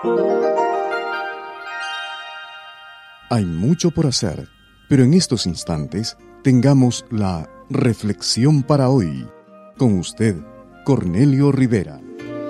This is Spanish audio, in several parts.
Hay mucho por hacer, pero en estos instantes tengamos la reflexión para hoy. Con usted, Cornelio Rivera.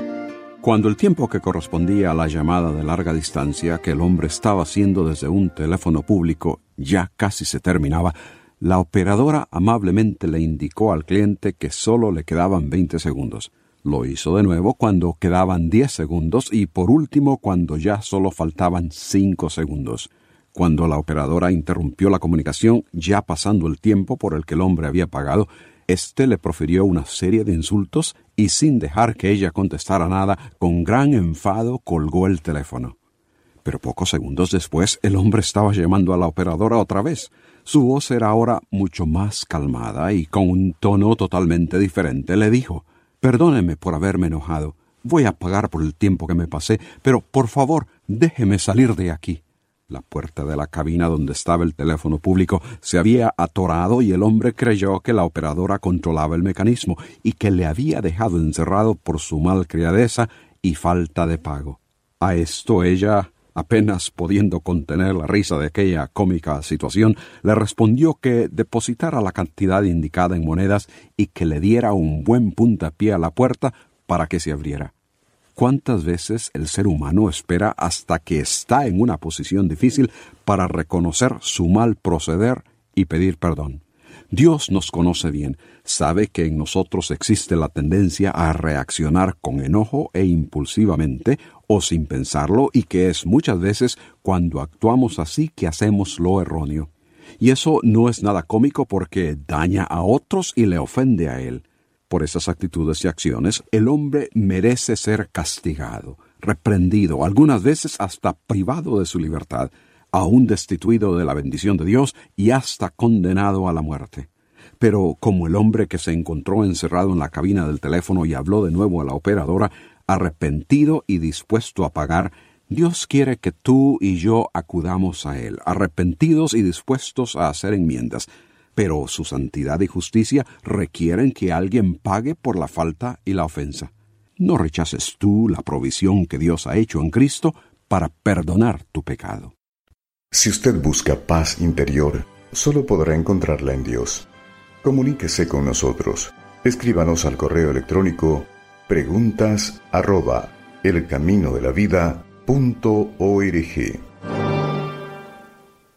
Cuando el tiempo que correspondía a la llamada de larga distancia que el hombre estaba haciendo desde un teléfono público ya casi se terminaba, la operadora amablemente le indicó al cliente que solo le quedaban 20 segundos. Lo hizo de nuevo cuando quedaban 10 segundos y por último cuando ya solo faltaban 5 segundos. Cuando la operadora interrumpió la comunicación, ya pasando el tiempo por el que el hombre había pagado, éste le profirió una serie de insultos y sin dejar que ella contestara nada, con gran enfado colgó el teléfono. Pero pocos segundos después, el hombre estaba llamando a la operadora otra vez. Su voz era ahora mucho más calmada y con un tono totalmente diferente le dijo: «Perdóneme por haberme enojado. Voy a pagar por el tiempo que me pasé, pero por favor, déjeme salir de aquí». La puerta de la cabina donde estaba el teléfono público se había atorado y el hombre creyó que la operadora controlaba el mecanismo y que le había dejado encerrado por su malcriadeza y falta de pago. A esto ella, apenas pudiendo contener la risa de aquella cómica situación, le respondió que depositara la cantidad indicada en monedas y que le diera un buen puntapié a la puerta para que se abriera. ¿Cuántas veces el ser humano espera hasta que está en una posición difícil para reconocer su mal proceder y pedir perdón? Dios nos conoce bien, sabe que en nosotros existe la tendencia a reaccionar con enojo e impulsivamente o sin pensarlo, y que es muchas veces cuando actuamos así que hacemos lo erróneo. Y eso no es nada cómico porque daña a otros y le ofende a él. Por esas actitudes y acciones, el hombre merece ser castigado, reprendido, algunas veces hasta privado de su libertad, aún destituido de la bendición de Dios y hasta condenado a la muerte. Pero como el hombre que se encontró encerrado en la cabina del teléfono y habló de nuevo a la operadora, arrepentido y dispuesto a pagar, Dios quiere que tú y yo acudamos a Él, arrepentidos y dispuestos a hacer enmiendas. Pero su santidad y justicia requieren que alguien pague por la falta y la ofensa. No rechaces tú la provisión que Dios ha hecho en Cristo para perdonar tu pecado. Si usted busca paz interior, solo podrá encontrarla en Dios. Comuníquese con nosotros. Escríbanos al correo electrónico preguntas@elcaminodelavida.org.